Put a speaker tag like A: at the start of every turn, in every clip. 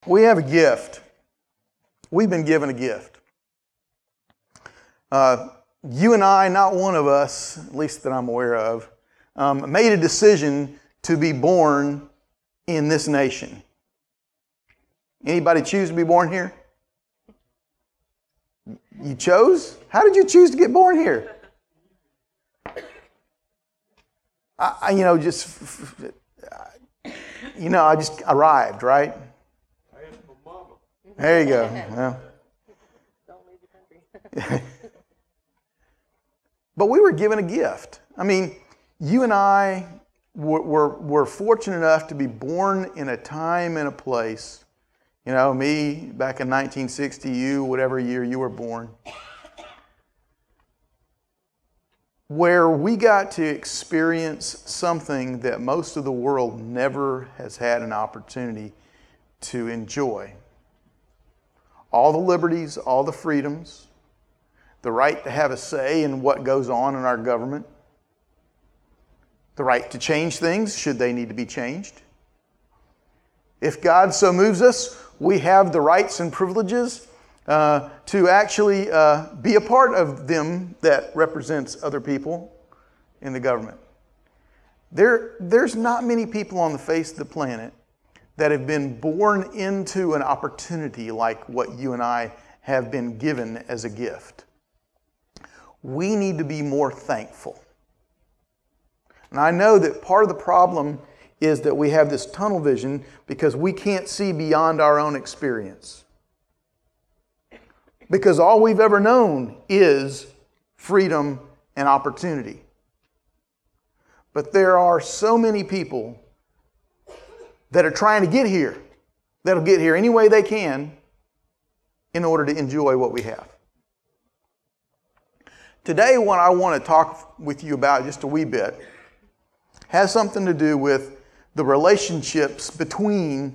A: We have a gift. We've been given a gift. You and I, not one of us, at least that I'm aware of, made a decision to be born in this nation. Anybody choose to be born here? You chose? How did you choose to get born here? I just arrived, right? There you go. Well.
B: Don't leave the country.
A: But we were given a gift. I mean, you and I were fortunate enough to be born in a time and a place. You know, me back in 1960, you, whatever year you were born, where we got to experience something that most of the world never has had an opportunity to enjoy. All the liberties, all the freedoms, the right to have a say in what goes on in our government, the right to change things should they need to be changed. If God so moves us, we have the rights and privileges to actually be a part of them that represents other people in the government. There's not many people on the face of the planet that have been born into an opportunity like what you and I have been given as a gift. We need to be more thankful. And I know that part of the problem is that we have this tunnel vision because we can't see beyond our own experience. Because all we've ever known is freedom and opportunity. But there are so many people that are trying to get here, that'll get here any way they can in order to enjoy what we have. Today, what I want to talk with you about just a wee bit has something to do with the relationships between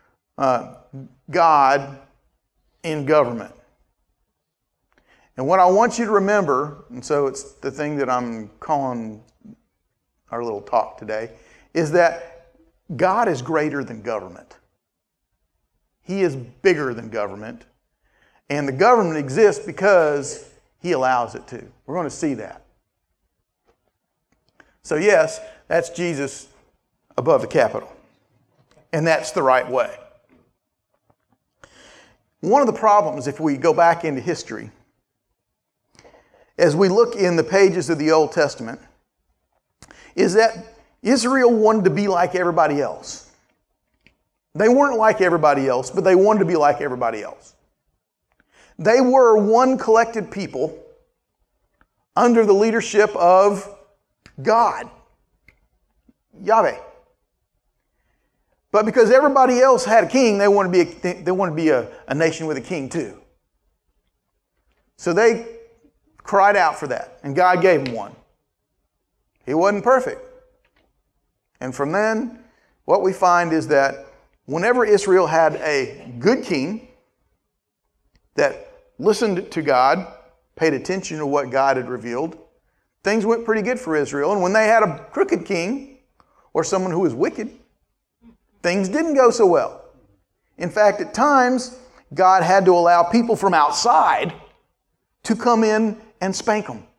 A: God and government. And what I want you to remember, and so it's the thing that I'm calling our little talk today, is that God is greater than government. He is bigger than government. And the government exists because He allows it to. We're going to see that. So yes, that's Jesus above the Capitol. And that's the right way. One of the problems, if we go back into history, as we look in the pages of the Old Testament, is that Israel wanted to be like everybody else. They weren't like everybody else, but they wanted to be like everybody else. They were one collected people under the leadership of God, Yahweh. But because everybody else had a king, they wanted to be a nation with a king too. So they cried out for that, and God gave them one. He wasn't perfect. And from then, what we find is that whenever Israel had a good king that listened to God, paid attention to what God had revealed, things went pretty good for Israel. And when they had a crooked king or someone who was wicked, things didn't go so well. In fact, at times, God had to allow people from outside to come in and spank them.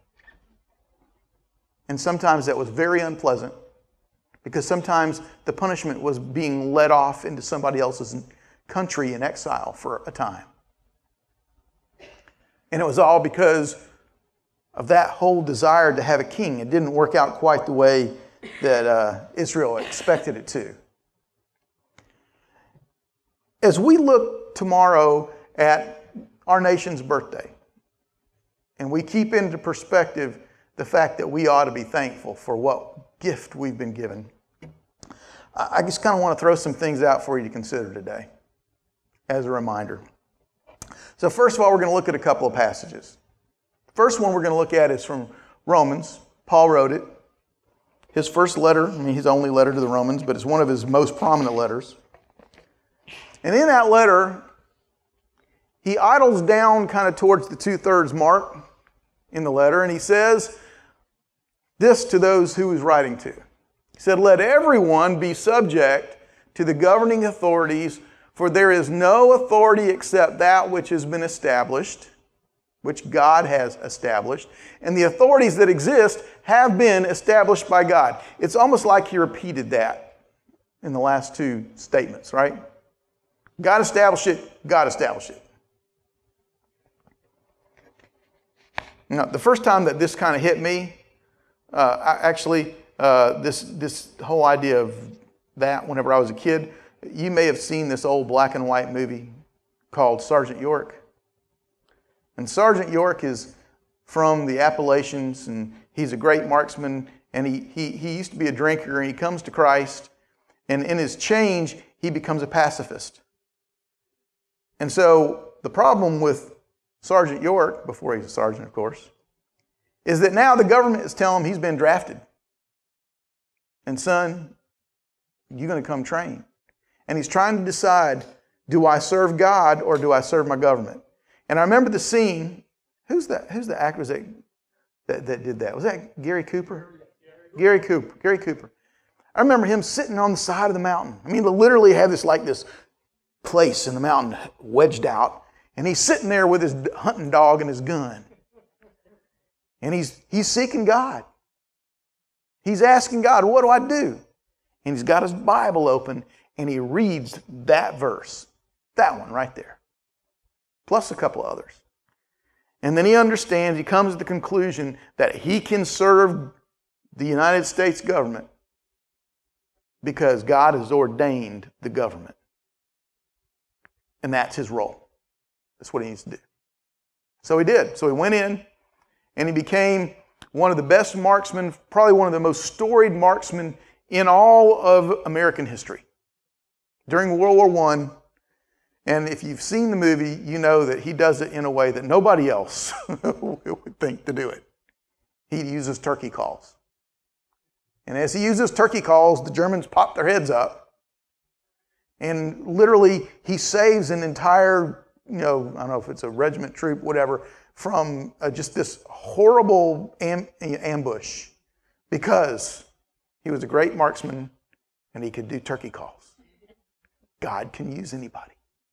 A: And sometimes that was very unpleasant because sometimes the punishment was being led off into somebody else's country in exile for a time. And it was all because of that whole desire to have a king. It didn't work out quite the way that Israel expected it to. As we look tomorrow at our nation's birthday, and we keep into perspective the fact that we ought to be thankful for what gift we've been given, I just kind of want to throw some things out for you to consider today as a reminder. So first of all, we're going to look at a couple of passages. First one we're going to look at is from Romans. Paul wrote it. His first letter, his only letter to the Romans, but it's one of his most prominent letters. And in that letter, he idles down kind of towards the 2/3 mark in the letter, and he says this to those who he's writing to. He said, "Let everyone be subject to the governing authorities, For there is no authority except that which has been established, which God has established. And the authorities that exist have been established by God. It's almost like he repeated that in the last two statements, right? God established it, God established it. Now, the first time that this kind of hit me, this whole idea of that whenever I was a kid, you may have seen this old black and white movie called Sergeant York. And Sergeant York is from the Appalachians, and he's a great marksman, and he used to be a drinker, and he comes to Christ, and in his change, he becomes a pacifist. And so the problem with Sergeant York, before he's a sergeant, of course, is that now the government is telling him he's been drafted. And son, you're going to come train. And he's trying to decide, do I serve God or do I serve my government? And I remember the scene. Who's the actor that did that? Was that Gary Cooper? Gary Cooper. I remember him sitting on the side of the mountain. I mean, they literally have this place in the mountain wedged out. And he's sitting there with his hunting dog and his gun. And he's seeking God. He's asking God, what do I do? And he's got his Bible open and he reads that verse. That one right there. Plus a couple of others. And then he understands, he comes to the conclusion that he can serve the United States government because God has ordained the government. And that's his role. That's what he needs to do. So he did. So he went in and he became one of the best marksmen, probably one of the most storied marksmen in all of American history. During World War I, and if you've seen the movie, you know that he does it in a way that nobody else would think to do it. He uses turkey calls. And as he uses turkey calls, the Germans pop their heads up. And literally, he saves an entire, I don't know if it's a regiment, troop, whatever, from just this horrible ambush because he was a great marksman and he could do turkey calls. God can use anybody.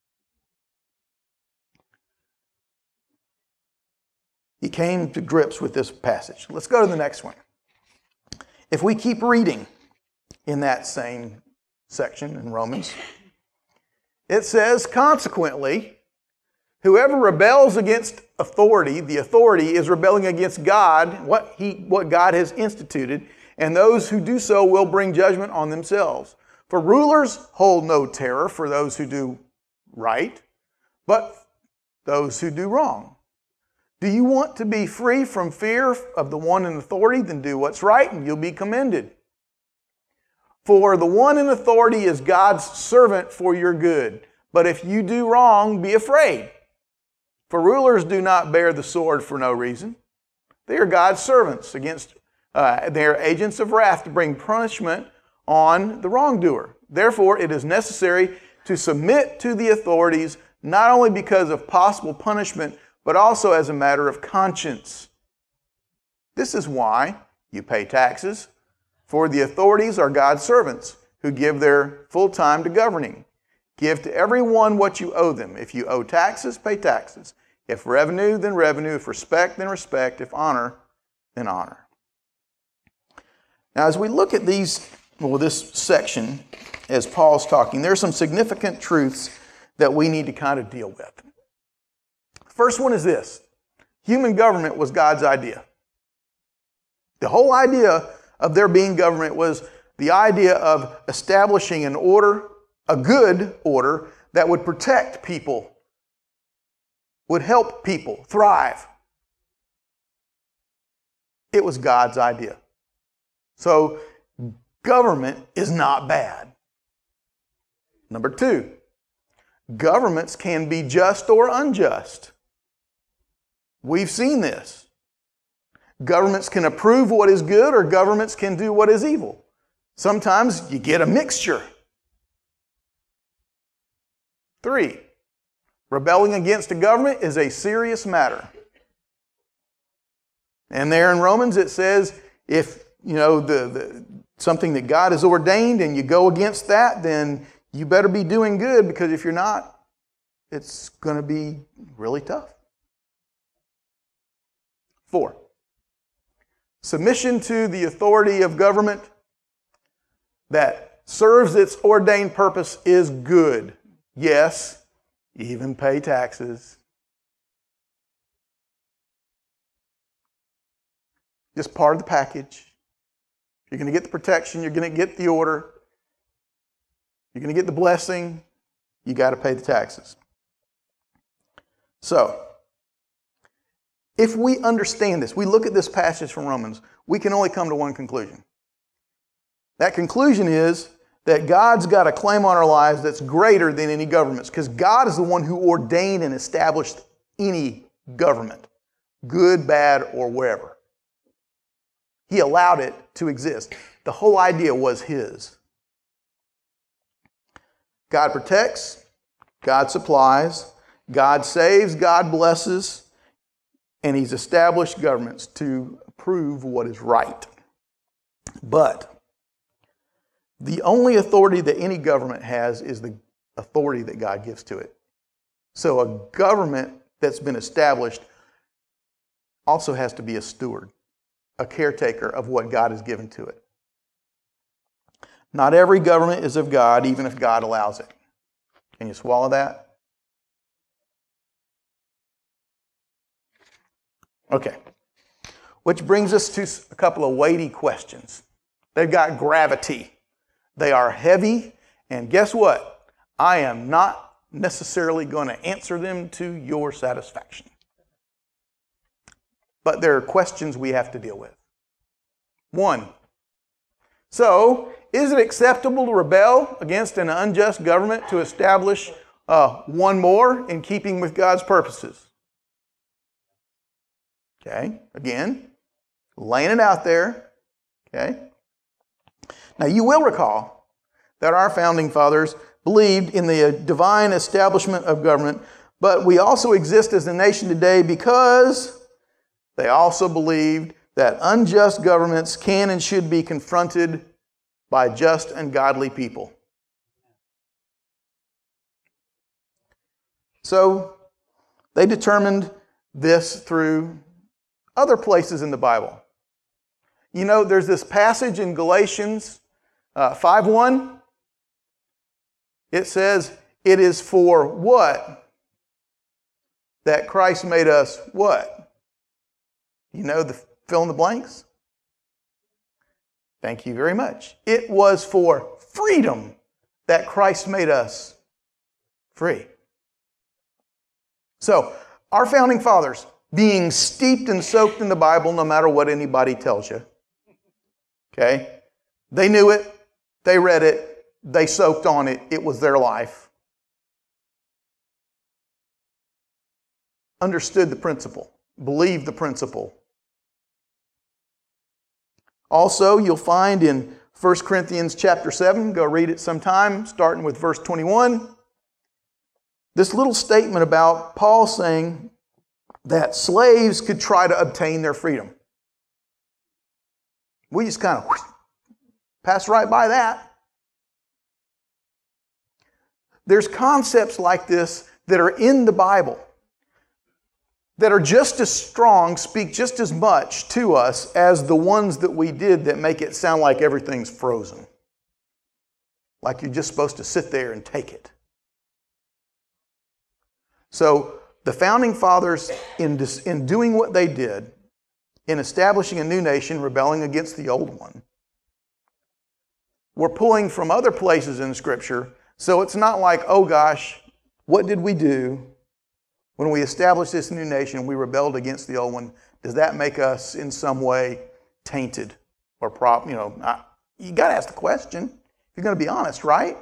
A: He came to grips with this passage. Let's go to the next one. If we keep reading in that same section in Romans, it says, consequently, whoever rebels against authority, the authority is rebelling against God, what God has instituted, and those who do so will bring judgment on themselves. For rulers hold no terror for those who do right, but those who do wrong. Do you want to be free from fear of the one in authority? Then do what's right and you'll be commended. For the one in authority is God's servant for your good. But if you do wrong, be afraid. For rulers do not bear the sword for no reason. They are God's servants they are agents of wrath to bring punishment on the wrongdoer. Therefore, it is necessary to submit to the authorities, not only because of possible punishment, but also as a matter of conscience. This is why you pay taxes, for the authorities are God's servants who give their full time to governing. Give to everyone what you owe them. If you owe taxes, pay taxes. If revenue, then revenue. If respect, then respect. If honor, then honor. Now, as we look at this section, as Paul's talking, there are some significant truths that we need to kind of deal with. First one is this. Human government was God's idea. The whole idea of there being government was the idea of establishing an order, a good order, that would protect people, would help people thrive. It was God's idea. So, government is not bad. Number two, governments can be just or unjust. We've seen this. Governments can approve what is good or governments can do what is evil. Sometimes you get a mixture. 3, rebelling against a government is a serious matter. And there in Romans it says, if something that God has ordained and you go against that, then you better be doing good, because if you're not, it's going to be really tough. 4, submission to the authority of government that serves its ordained purpose is good. Yes, even pay taxes. Just part of the package. You're going to get the protection. You're going to get the order. You're going to get the blessing. You got to pay the taxes. So, if we understand this, we look at this passage from Romans, we can only come to one conclusion. That conclusion is that God's got a claim on our lives that's greater than any governments, because God is the one who ordained and established any government, good, bad, or wherever. He allowed it to exist. The whole idea was His. God protects, God supplies, God saves, God blesses, and He's established governments to prove what is right. But the only authority that any government has is the authority that God gives to it. So a government that's been established also has to be a steward, a caretaker of what God has given to it. Not every government is of God, even if God allows it. Can you swallow that? Okay. Which brings us to a couple of weighty questions. They've got gravity. They are heavy, and guess what? I am not necessarily going to answer them to your satisfaction. But there are questions we have to deal with. 1, so is it acceptable to rebel against an unjust government to establish one more in keeping with God's purposes? Okay, again, laying it out there. Okay. Now, you will recall that our founding fathers believed in the divine establishment of government, but we also exist as a nation today because they also believed that unjust governments can and should be confronted by just and godly people. So, they determined this through other places in the Bible. You know, there's this passage in Galatians 5:1. It says, it is for what? That Christ made us what? You know the fill in the blanks? Thank you very much. It was for freedom that Christ made us free. So, our founding fathers, being steeped and soaked in the Bible no matter what anybody tells you, okay? They knew it. They read it. They soaked on it. It was their life. Understood the principle. Believed the principle. Also, you'll find in 1 Corinthians chapter 7, go read it sometime, starting with verse 21, this little statement about Paul saying that slaves could try to obtain their freedom. We just kind of pass right by that. There's concepts like this that are in the Bible that are just as strong, speak just as much to us as the ones that we did that make it sound like everything's frozen. Like you're just supposed to sit there and take it. So the founding fathers, in doing what they did, in establishing a new nation, rebelling against the old one, were pulling from other places in Scripture. So it's not like, oh gosh, what did we do when we established this new nation and we rebelled against the old one? Does that make us in some way tainted or you got to ask the question. You're going to be honest, right?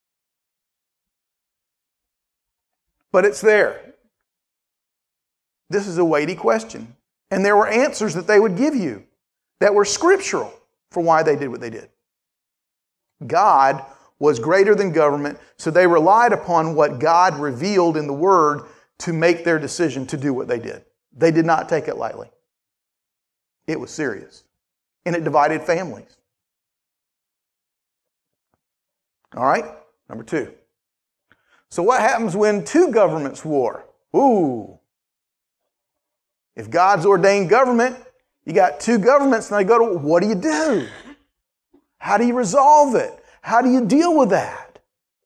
A: But it's there. This is a weighty question. And there were answers that they would give you that were scriptural for why they did what they did. God was greater than government, so they relied upon what God revealed in the Word to make their decision to do what they did. They did not take it lightly. It was serious. And it divided families. All right? Number 2. So what happens when 2 governments war? Ooh. If God's ordained government, you got 2 governments and they go to, what do you do? How do you resolve it? How do you deal with that?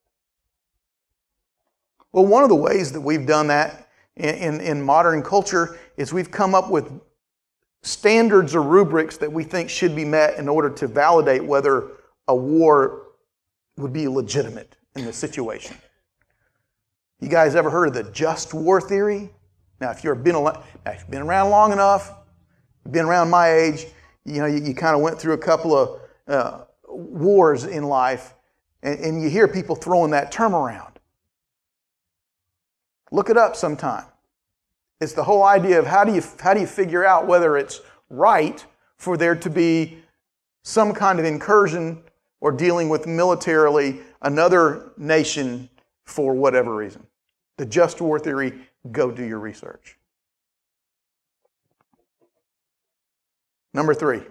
A: Well, one of the ways that we've done that in modern culture is we've come up with standards or rubrics that we think should be met in order to validate whether a war would be legitimate in the situation. You guys ever heard of the just war theory? Now, if you've been around long enough, you've been around my age, you kind of went through a couple of wars in life, and you hear people throwing that term around. Look it up sometime. It's the whole idea of how do you figure out whether it's right for there to be some kind of incursion or dealing with militarily another nation for whatever reason. The just war theory, go do your research. Number 3.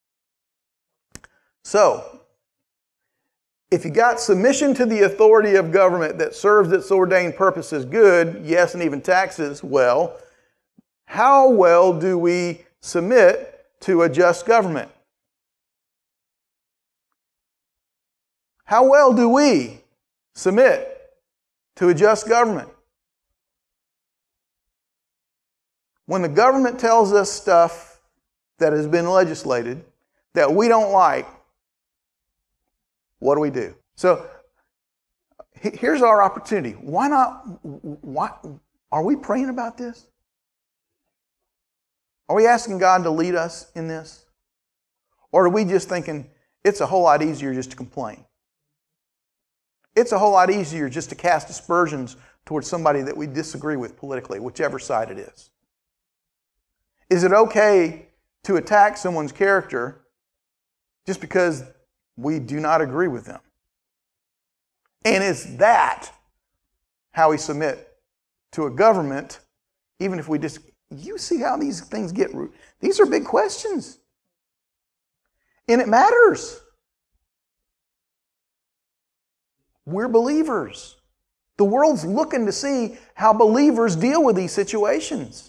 A: So, if you got submission to the authority of government that serves its ordained purposes good, yes, and even taxes well, how well do we submit to a just government? How well do we submit to a just government? When the government tells us stuff that has been legislated that we don't like, what do? So here's our opportunity. Why are we praying about this? Are we asking God to lead us in this? Or are we just thinking it's a whole lot easier just to complain? It's a whole lot easier just to cast aspersions towards somebody that we disagree with politically, whichever side it is. Is it okay to attack someone's character just because we do not agree with them? And is that how we submit to a government, even if we you see how these things get root? These are big questions. And it matters. We're believers. The world's looking to see how believers deal with these situations.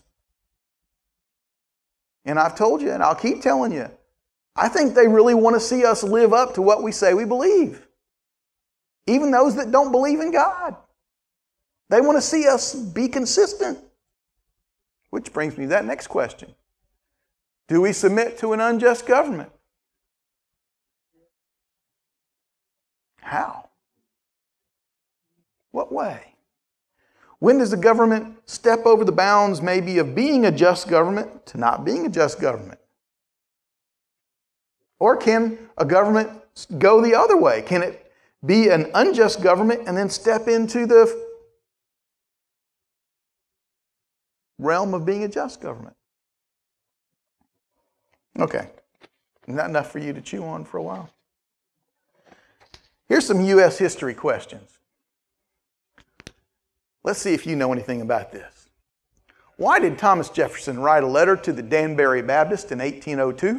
A: And I've told you, and I'll keep telling you, I think they really want to see us live up to what we say we believe. Even those that don't believe in God. They want to see us be consistent. Which brings me to that next question. Do we submit to an unjust government? How? What way? When does the government step over the bounds maybe of being a just government to not being a just government? Or can a government go the other way? Can it be an unjust government and then step into the realm of being a just government? Okay. Not enough for you to chew on for a while. Here's some U.S. history questions. Let's see if you know anything about this. Why did Thomas Jefferson write a letter to the Danbury Baptist in 1802?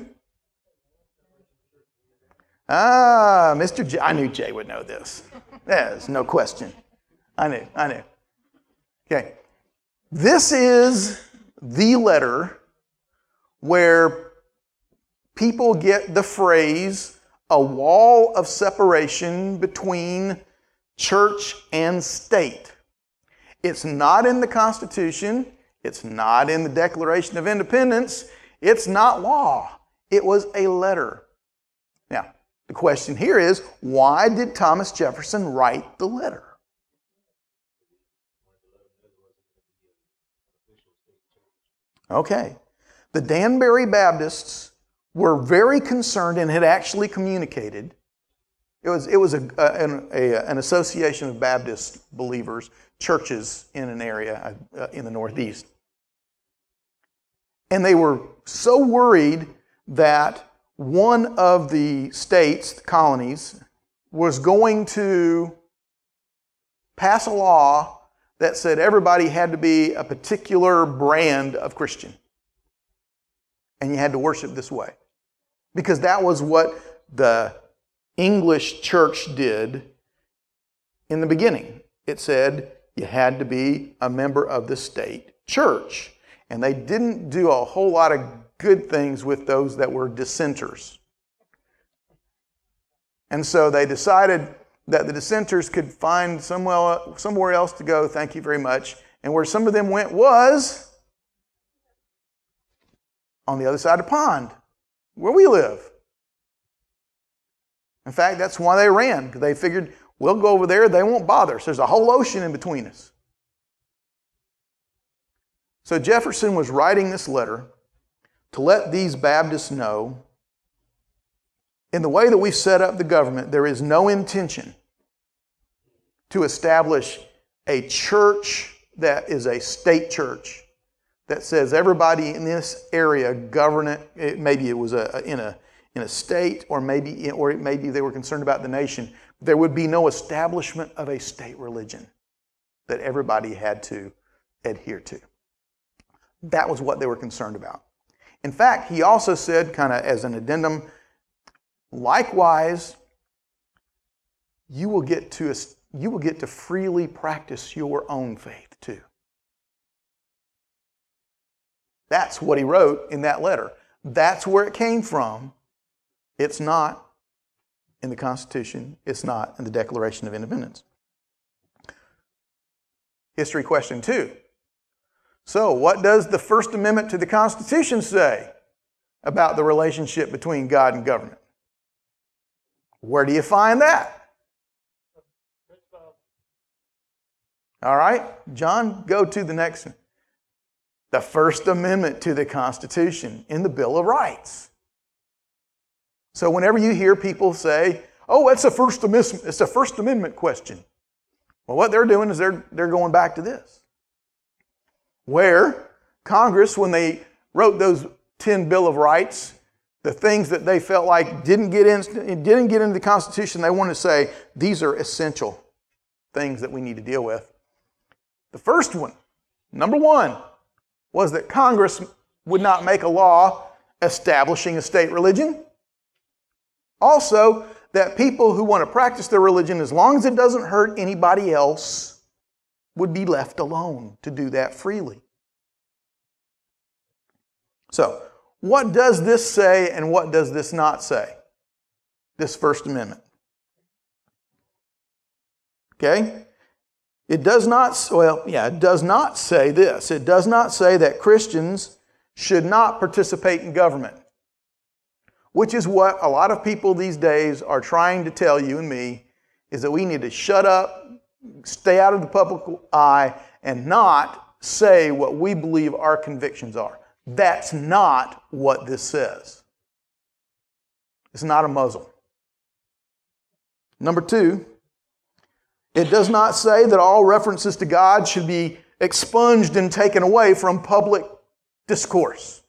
A: Mr. J. I knew Jay would know this. There's no question. I knew. Okay. This is the letter where people get the phrase, a wall of separation between church and state. It's not in the Constitution. It's not in the Declaration of Independence. It's not law. It was a letter. Now, the question here is, why did Thomas Jefferson write the letter? Okay. The Danbury Baptists were very concerned and had actually communicated. It was an association of Baptist believers, churches in an area in the Northeast. And they were so worried that one of the states, the colonies, was going to pass a law that said everybody had to be a particular brand of Christian. And you had to worship this way. Because that was what the English church did in the beginning. It said you had to be a member of the state church. And they didn't do a whole lot of good things with those that were dissenters. And so they decided that the dissenters could find somewhere else to go, thank you very much. And where some of them went was on the other side of the pond, where we live. In fact, that's why they ran, because they figured, we'll go over there, they won't bother us. There's a whole ocean in between us. So Jefferson was writing this letter to let these Baptists know, in the way that we've set up the government, there is no intention to establish a church that is a state church that says everybody in this area govern it. Maybe it was in a state, or maybe they were concerned about the nation. There would be no establishment of a state religion that everybody had to adhere to. That was what they were concerned about. In fact, he also said, kind of as an addendum, likewise, you will get to freely practice your own faith too. That's what he wrote in that letter. That's where it came from. It's not in the Constitution. It's not in the Declaration of Independence. History question 2. So, what does the First Amendment to the Constitution say about the relationship between God and government? Where do you find that? All right, John, go to the next one. The First Amendment to the Constitution in the Bill of Rights. So whenever you hear people say, oh, it's a First Amendment question. Well, what they're doing is they're going back to this. Where Congress, when they wrote those 10 Bill of Rights, the things that they felt like didn't get into the Constitution, they wanted to say, these are essential things that we need to deal with. The first one, number 1, was that Congress would not make a law establishing a state religion. Also, that people who want to practice their religion, as long as it doesn't hurt anybody else, would be left alone to do that freely. So, what does this say and what does this not say? This First Amendment. Okay? It does not say this. It does not say that Christians should not participate in government, which is what a lot of people these days are trying to tell you and me, is that we need to shut up, stay out of the public eye, and not say what we believe our convictions are. That's not what this says. It's not a muzzle. Number 2, it does not say that all references to God should be expunged and taken away from public discourse.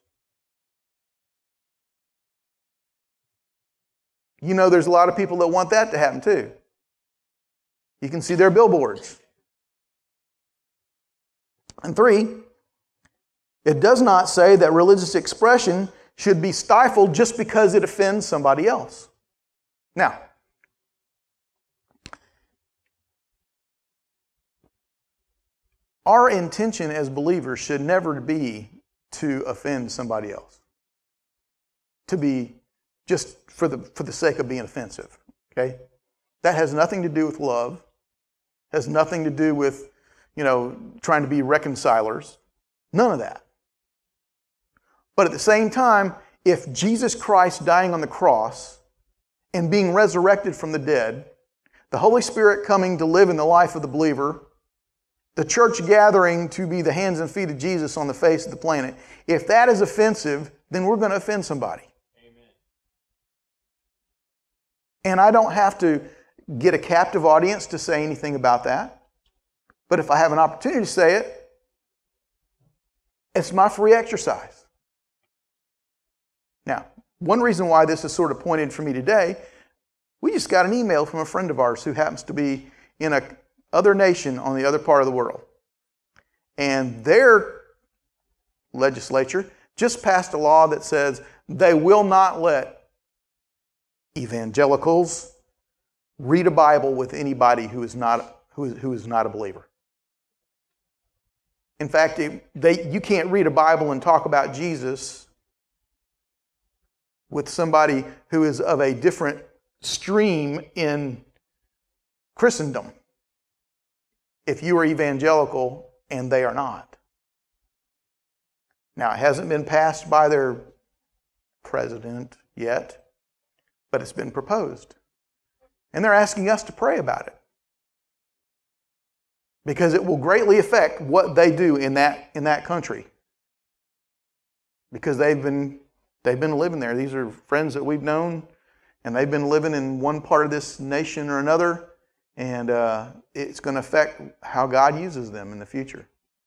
A: You know, there's a lot of people that want that to happen too. You can see their billboards. And 3, it does not say that religious expression should be stifled just because it offends somebody else. Now, our intention as believers should never be to offend somebody else. To be just for the sake of being offensive. Okay? That has nothing to do with love. Has nothing to do with, trying to be reconcilers. None of that. But at the same time, if Jesus Christ dying on the cross and being resurrected from the dead, the Holy Spirit coming to live in the life of the believer, the church gathering to be the hands and feet of Jesus on the face of the planet, if that is offensive, then we're going to offend somebody. Amen. And I don't have to get a captive audience to say anything about that. But if I have an opportunity to say it, it's my free exercise. Now, one reason why this is sort of pointed for me today, we just got an email from a friend of ours who happens to be in a other nation on the other part of the world. And their legislature just passed a law that says they will not let evangelicals, read a Bible with anybody who is not a believer. In fact, you can't read a Bible and talk about Jesus with somebody who is of a different stream in Christendom if you are evangelical and they are not. Now, it hasn't been passed by their president yet, but it's been proposed. And they're asking us to pray about it, because it will greatly affect what they do in that country. Because they've been living there. These are friends that we've known, and they've been living in one part of this nation or another, and it's going to affect how God uses them in the future.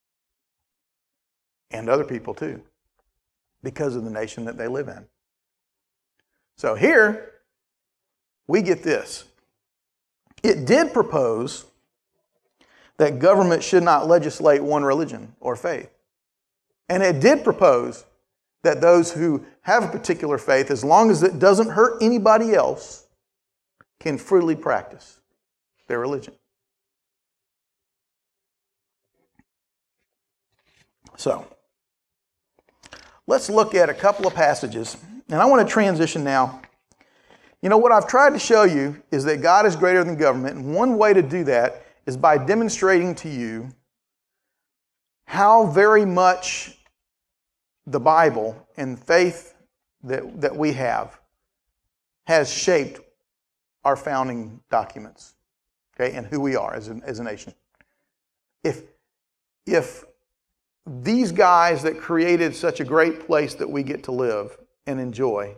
A: And other people too, because of the nation that they live in. So here, we get this. It did propose that government should not legislate one religion or faith. And it did propose that those who have a particular faith, as long as it doesn't hurt anybody else, can freely practice their religion. So, let's look at a couple of passages. And I want to transition now. You know, what I've tried to show you is that God is greater than government. And one way to do that is by demonstrating to you how very much the Bible and faith that we have has shaped our founding documents, okay, and who we are as a nation. If these guys that created such a great place that we get to live and enjoy,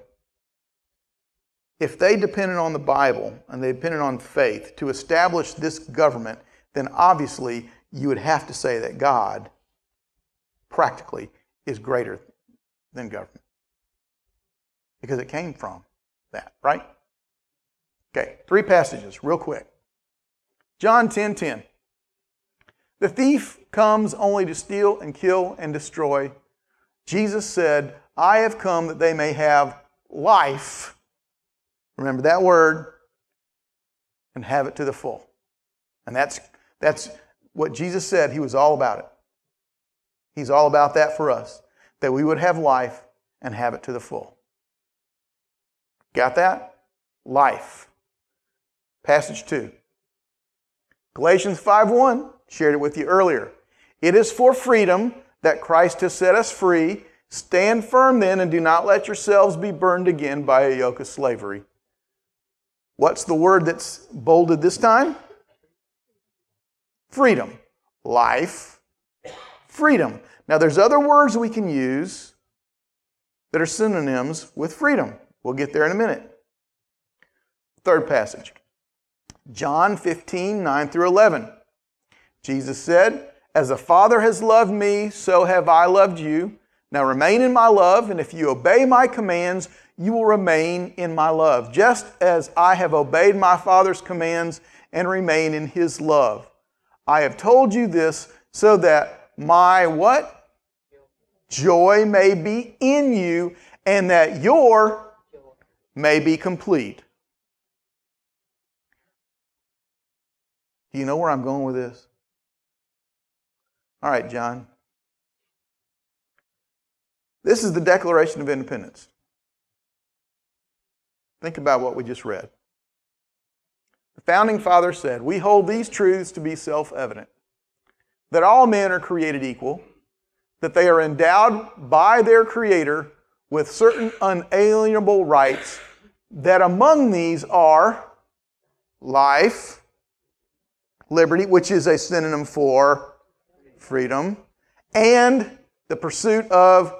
A: if they depended on the Bible and they depended on faith to establish this government, then obviously you would have to say that God practically is greater than government. Because it came from that, right? Okay, 3 passages real quick. John 10:10. The thief comes only to steal and kill and destroy. Jesus said, I have come that they may have life. Remember that word. And have it to the full. And that's what Jesus said. He was all about it. He's all about that for us. That we would have life and have it to the full. Got that? Life. Passage 2. Galatians 5:1. Shared it with you earlier. It is for freedom that Christ has set us free. Stand firm then and do not let yourselves be burned again by a yoke of slavery. What's the word that's bolded this time? Freedom. Life. Freedom. Now there's other words we can use that are synonyms with freedom. We'll get there in a minute. 3rd passage. John 15:9-11. Jesus said, as the Father has loved me, so have I loved you. Now remain in my love, and if you obey my commands, you will remain in my love, just as I have obeyed my Father's commands and remain in His love. I have told you this so that my what? Joy may be in you, and that your may be complete. Do you know where I'm going with this? All right, John. This is the Declaration of Independence. Think about what we just read. The Founding Fathers said, we hold these truths to be self-evident, that all men are created equal, that they are endowed by their Creator with certain unalienable rights, that among these are life, liberty, which is a synonym for freedom, and the pursuit of,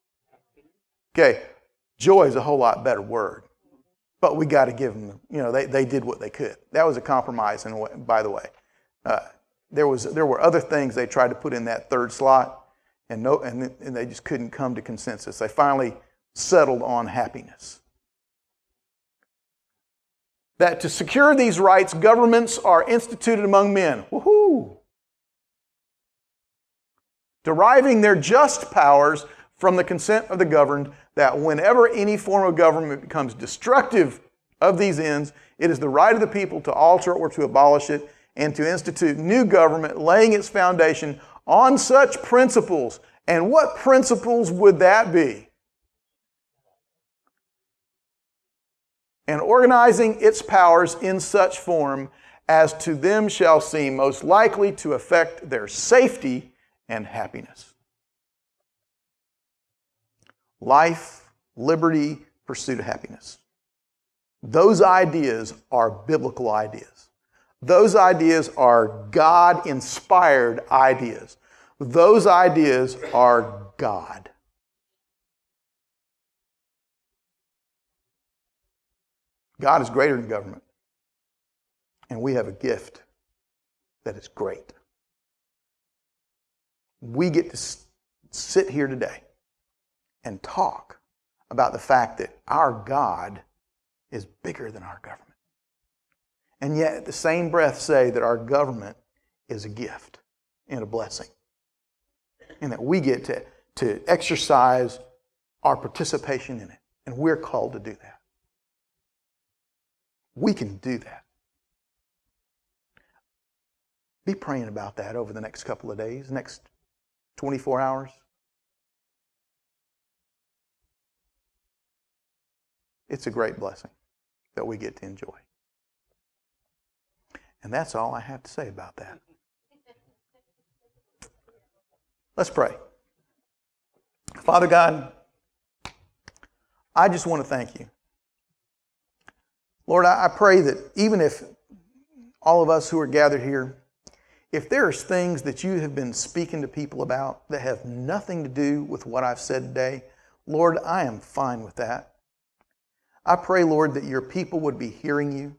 A: joy is a whole lot better word. But we got to give them, they did what they could. That was a compromise, by the way. There were other things they tried to put in that 3rd slot, and they just couldn't come to consensus. They finally settled on happiness. That to secure these rights, governments are instituted among men. Woohoo! Deriving their just powers from the consent of the governed, that whenever any form of government becomes destructive of these ends, it is the right of the people to alter or to abolish it and to institute new government, laying its foundation on such principles. And what principles would that be? And organizing its powers in such form as to them shall seem most likely to affect their safety and happiness. Life, liberty, pursuit of happiness. Those ideas are biblical ideas. Those ideas are God-inspired ideas. Those ideas are God. God is greater than government. And we have a gift that is great. We get to sit here today and talk about the fact that our God is bigger than our government. And yet, at the same breath, say that our government is a gift and a blessing. And that we get to exercise our participation in it. And we're called to do that. We can do that. Be praying about that over the next couple of days, next 24 hours. It's a great blessing that we get to enjoy. And that's all I have to say about that. Let's pray. Father God, I just want to thank you. Lord, I pray that even if all of us who are gathered here, if there's things that you have been speaking to people about that have nothing to do with what I've said today, Lord, I am fine with that. I pray, Lord, that your people would be hearing you.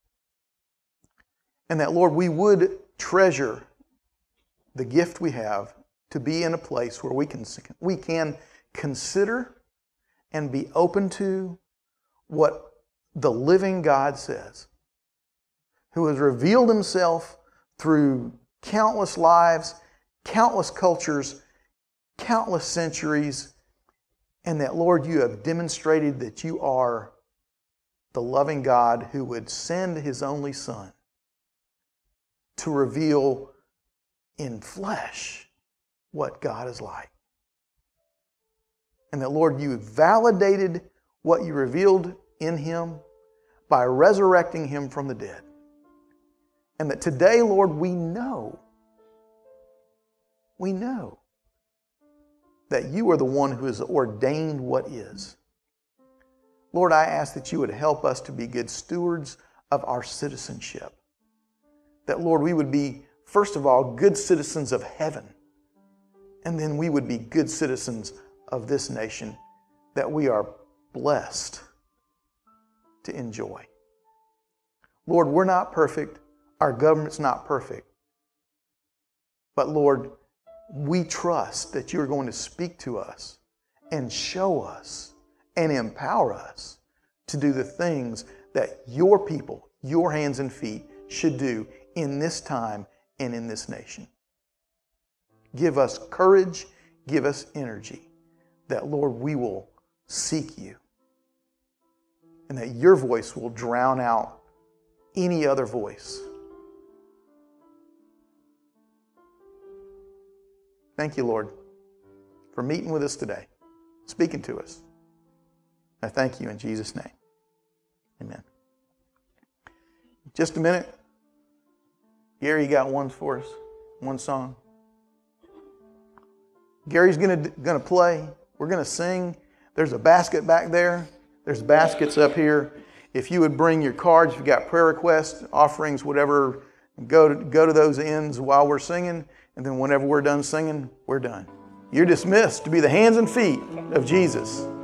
A: And that, Lord, we would treasure the gift we have to be in a place where we can consider and be open to what the living God says, who has revealed himself through countless lives, countless cultures, countless centuries, and that, Lord, you have demonstrated that you are the loving God who would send his only Son to reveal in flesh what God is like. And that, Lord, you validated what you revealed in him by resurrecting him from the dead. And that today, Lord, we know that you are the one who has ordained what is. Lord, I ask that you would help us to be good stewards of our citizenship. That, Lord, we would be, first of all, good citizens of heaven. And then we would be good citizens of this nation that we are blessed to enjoy. Lord, we're not perfect. Our government's not perfect. But Lord, we trust that you're going to speak to us and show us and empower us to do the things that your people, your hands and feet, should do in this time and in this nation. Give us courage, give us energy, that, Lord, we will seek you, and that your voice will drown out any other voice. Thank you, Lord, for meeting with us today, speaking to us. I thank you in Jesus' name. Amen. Just a minute. Gary, you got one for us? One song? Gary's gonna play. We're gonna sing. There's a basket back there. There's baskets up here. If you would bring your cards, if you've got prayer requests, offerings, whatever, go to those ends while we're singing. And then whenever we're done singing, we're done. You're dismissed to be the hands and feet of Jesus.